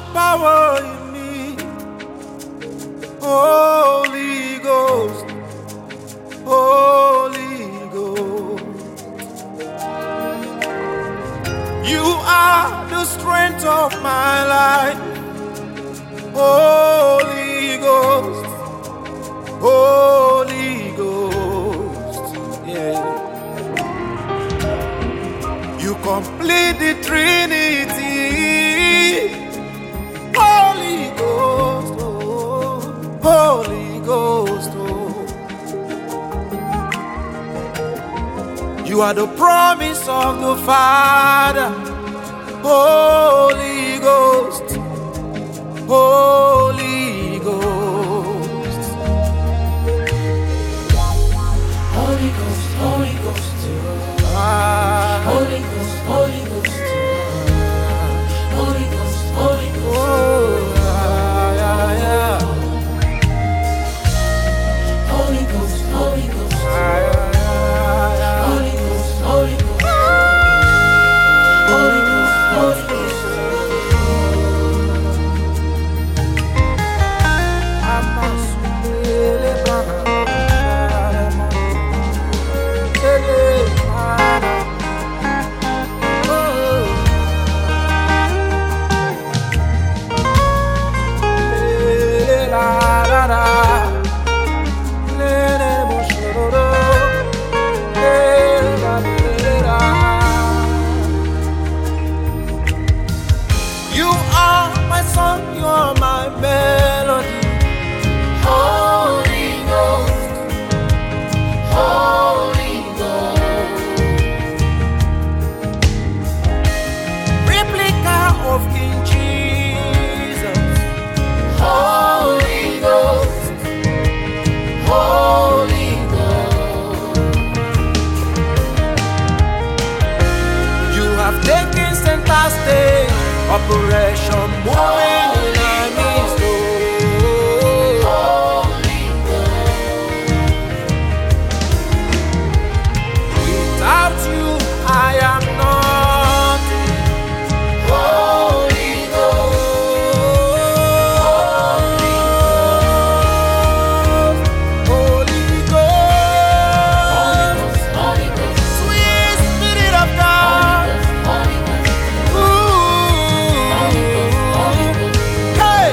power in me, Holy Ghost, Holy Ghost. You are the strength of my life, Holy Ghost, Holy Ghost. Yeah. You complete the Trinity, Holy Ghost, oh, Holy Ghost. Oh. You are the promise of the Father, Holy Ghost, Holy Ghost. Holy Ghost, Holy Ghost, Holy Ghost, Holy Ghost, Holy Ghost, Holy Ghost, Holy Ghost, Holy Ghost, Holy Ghost, Holy Ghost, Holy Ghost, Holy Ghost. You are my song, you are my melody, Holy Ghost, Holy Ghost, replica of King Jesus. Holy Ghost, Holy Ghost. You have taken center stage, Operation moving in our midst. Holy Ghost, Without you, I am nothing. Holy Ghost, Holy Ghost, Holy Ghost, sweet Spirit of God. Holy Ghost, Ooh. Holy Ghost, Hey,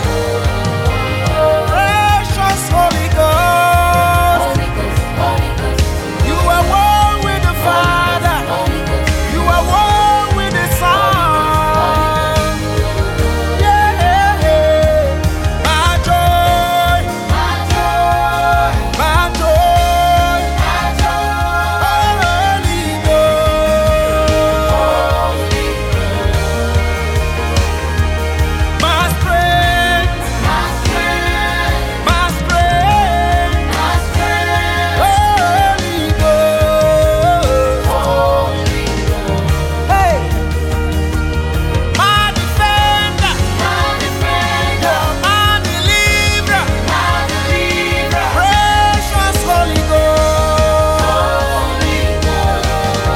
precious Holy Ghost, Holy Ghost, Holy Ghost, you are one with the Father, Holy Ghost, you are one with the Son. Yeah, my joy, my joy, my joy, my joy, Holy Ghost, Holy my strength, my strength, my strength, my strength, Holy Ghost. Holy Ghost, Hey, my defender, my defender, my deliverer, my deliverer, precious Holy Ghost. Holy Ghost,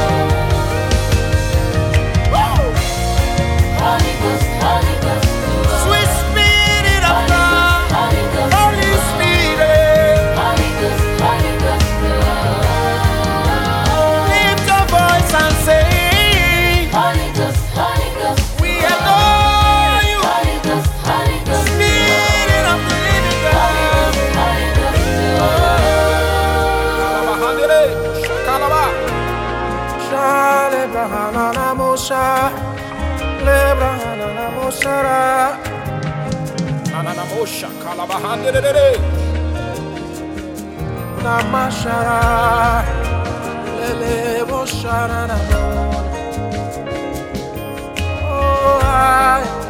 Woo! Holy Ghost, Holy Ghost, Sweet Spirit of God, Holy Ghost, Holy Spirit, Holy Ghost, Holy Ghost, lift your voice and say, Holy Ghost, Holy Ghost, we adore you, Holy Ghost, Holy Ghost, Spirit of the living God. Holy Ghost, Shakalaba. Shale Brahana Mosha, Le Brahana Moshara, Nana Mosha, Kalabahandere, Namashara, Lele Moshara, oh, I.